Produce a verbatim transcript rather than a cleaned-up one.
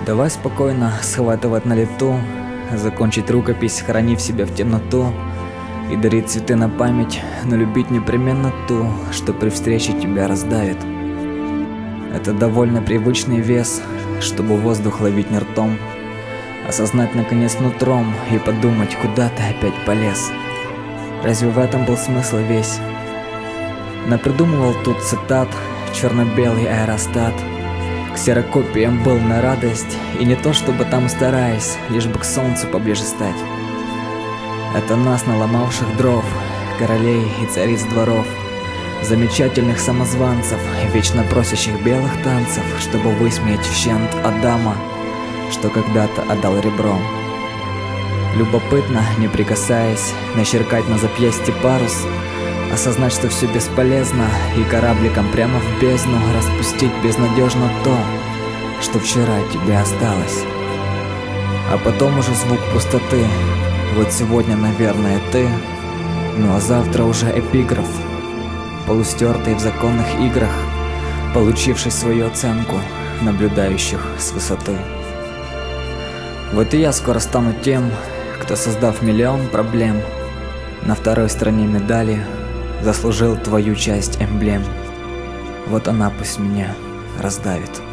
Давай спокойно схватывать на лету, закончить рукопись, хранив себя в темноту и дарить цветы на память, но любить непременно ту, что при встрече тебя раздавит. Это довольно привычный вес, чтобы воздух ловить не ртом, осознать наконец нутром и подумать, куда ты опять полез. Разве в этом был смысл весь? Напридумывал тут цитат, черно-белый аэростат. Ксерокопиям был на радость, и не то чтобы там стараясь, лишь бы к солнцу поближе стать. Это нас, наломавших дров, королей и цариц дворов, замечательных самозванцев, вечно просящих белых танцев, чтобы высмеять щент Адама, что когда-то отдал ребром. Любопытно, не прикасаясь, начеркать на запястье парус, осознать, что все бесполезно, и корабликом прямо в бездну распустить безнадежно то, что вчера тебе осталось. А потом уже звук пустоты. Вот сегодня, наверное, ты, ну а завтра уже эпиграф, полустертый в законных играх, получивший свою оценку наблюдающих с высоты. Вот и я скоро стану тем, кто, создав миллион проблем, на второй стороне медали заслужил твою часть эмблем. Вот она пусть меня раздавит.